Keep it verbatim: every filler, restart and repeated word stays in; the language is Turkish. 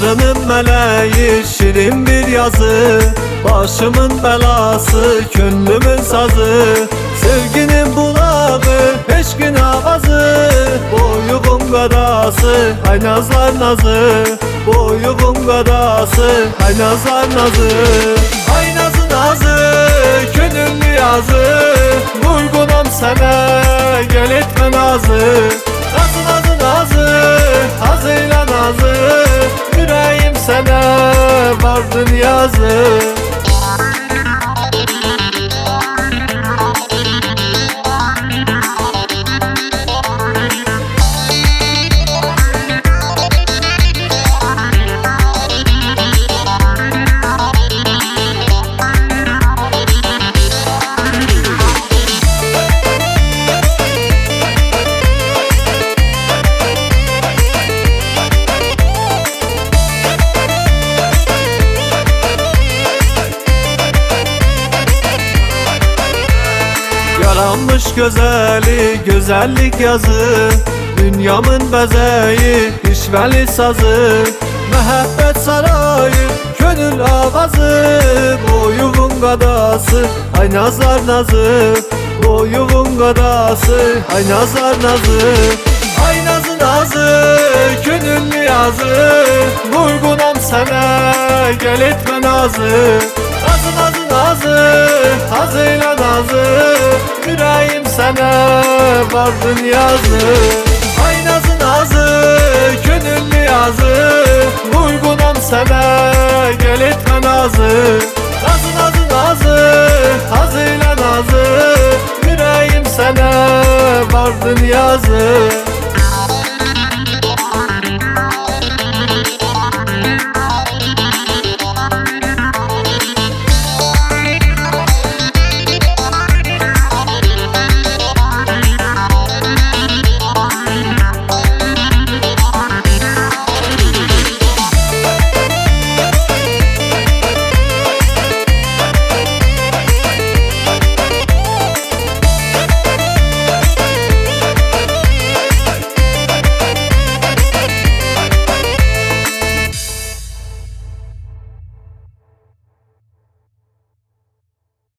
Tanrı'nın meleği şirin bir yazı, başımın belası gönlümün sazı. Sevginin bulağı peşkin avazı, boyuğun gadası hay nazlar nazı. Boyuğun gadası hay nazlar nazı. Ay nazı nazı gönüllü yazı, vurgunam sana gel etme nazı. Nazı nazı nazı hazıyla nazı, yüreğim sana vardın yazı. Yaranmış gözeli güzellik yazı, dünyamın bezeyi işveli sazı. Mehabbet sarayı gönül avazı, boyuğun gadası ay nazar nazı. Boyuğun gadası ay nazar nazı. Ay nazı nazı gönüllü yazı, vurgunam sana gel etme nazı. Nazı nazı nazı hazıyla nazı, yüreğim sana vardın yazı. Ay nazı nazı gönüllü yazı, vurgunam sana gel etme nazı. Nazı nazı nazı hazıyla nazı, yüreğim sana vardın yazı.